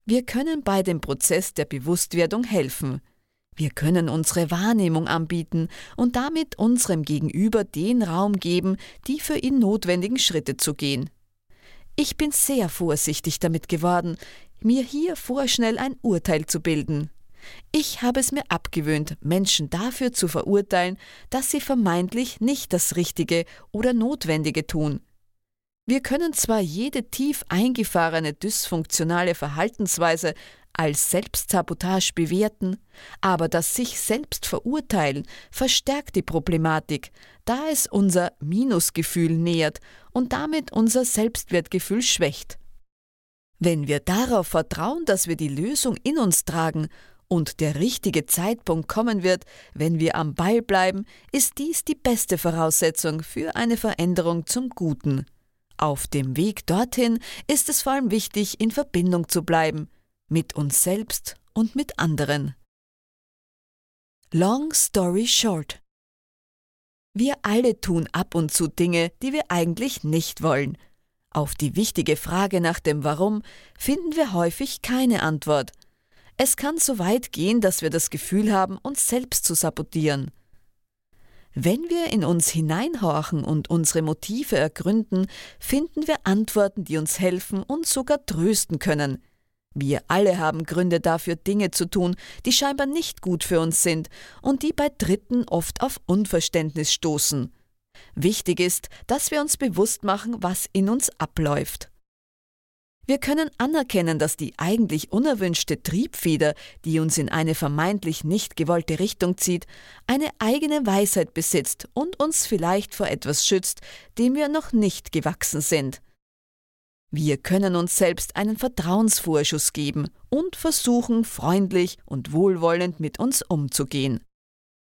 Wir können bei dem Prozess der Bewusstwerdung helfen. Wir können unsere Wahrnehmung anbieten und damit unserem Gegenüber den Raum geben, die für ihn notwendigen Schritte zu gehen. Ich bin sehr vorsichtig damit geworden, mir hier vorschnell ein Urteil zu bilden. Ich habe es mir abgewöhnt, Menschen dafür zu verurteilen, dass sie vermeintlich nicht das Richtige oder Notwendige tun. Wir können zwar jede tief eingefahrene dysfunktionale Verhaltensweise als Selbstsabotage bewerten, aber das sich selbst verurteilen verstärkt die Problematik, da es unser Minusgefühl nährt und damit unser Selbstwertgefühl schwächt. Wenn wir darauf vertrauen, dass wir die Lösung in uns tragen und der richtige Zeitpunkt kommen wird, wenn wir am Ball bleiben, ist dies die beste Voraussetzung für eine Veränderung zum Guten. Auf dem Weg dorthin ist es vor allem wichtig, in Verbindung zu bleiben, mit uns selbst und mit anderen. Long story short. Wir alle tun ab und zu Dinge, die wir eigentlich nicht wollen. Auf die wichtige Frage nach dem Warum finden wir häufig keine Antwort. Es kann so weit gehen, dass wir das Gefühl haben, uns selbst zu sabotieren. Wenn wir in uns hineinhorchen und unsere Motive ergründen, finden wir Antworten, die uns helfen und sogar trösten können. Wir alle haben Gründe dafür, Dinge zu tun, die scheinbar nicht gut für uns sind und die bei Dritten oft auf Unverständnis stoßen. Wichtig ist, dass wir uns bewusst machen, was in uns abläuft. Wir können anerkennen, dass die eigentlich unerwünschte Triebfeder, die uns in eine vermeintlich nicht gewollte Richtung zieht, eine eigene Weisheit besitzt und uns vielleicht vor etwas schützt, dem wir noch nicht gewachsen sind. Wir können uns selbst einen Vertrauensvorschuss geben und versuchen, freundlich und wohlwollend mit uns umzugehen.